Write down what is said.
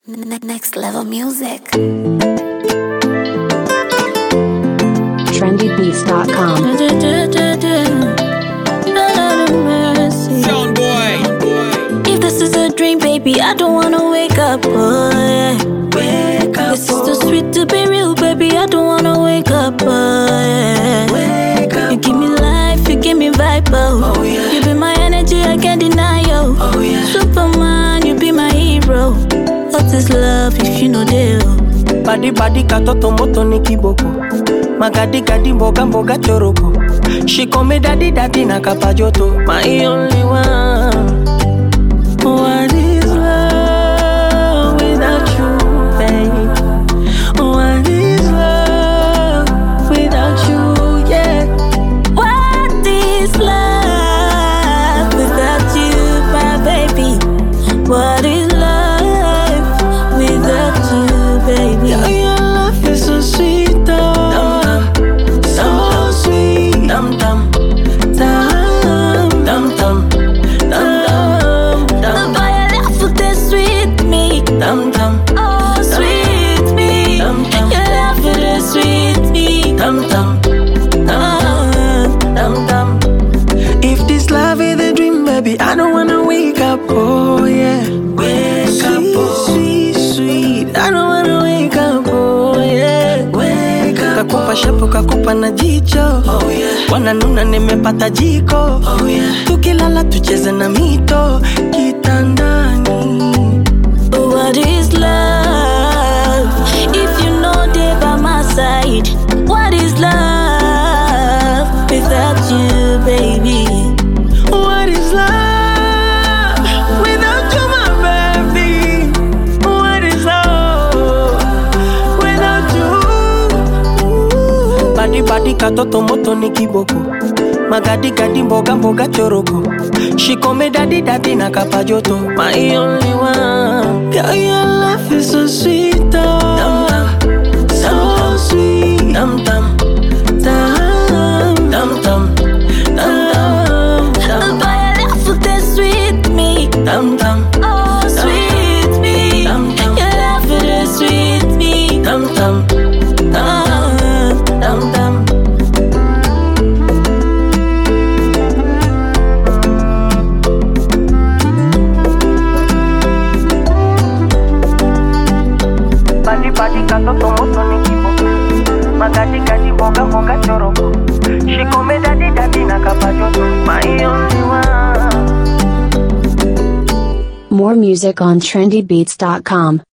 Next level music. trendybeats.com. Sound boy. If this is a dream, baby, I don't wanna wake up, oh yeah. Wake up, This is too sweet to be real, baby, I don't wanna wake up, oh yeah. wake up. You give me life, you give me vibe, oh yeah. You be my energy, I can't deny, yo. Oh yeah. Superman, you be my hero. What is love if you know deal? Badi katoto moto ni kiboko. Magadi mboga mboga choroko. She call me daddy na kapajoto. My only one. What is love without you, babe? What is love without you, yeah? What is love without you, my baby? What is love without you, baby? Yeah, your love is so sweet, oh. So sweet. Dum dum. Dum dum. The boy I love with the sweet me. Dum dum. Oh, sweet me. Dum dum. Your love with the sweet me. Dum dum. Dum dum. If this love is a dream, baby, I don't wanna wake up, oh yeah. Wake up, oh. Sweet, sweet. I don't wanna wake up, oh yeah. Wake up. Kakupa shapo, kakupa na jicho, oh yeah. Wananuna nimepata jiko, oh yeah. Tukilala tucheze na mito kitandani. What is love? If you know they by my side, what is love without you, baby? What is love without you, my baby? What is love without you? Badi katoto moto ni kiboko. Magadi mboga mboga choroko. She call me daddy na kapajoto. My only one. Yeah, your love is so sweet, oh. Dum dum. So sweet. Dum dum. Dum dum. Dum dum. The boy I love with the sweet me. Dum dum. Oh, sweet me. Dum dum. Your love with the sweet me. Dum dum. Dum dum. Badi katoto moto ni kiboko. Magadi mboga mboga choroko. She call me daddy na kapajoto. My only one. More music on trendybeats.com.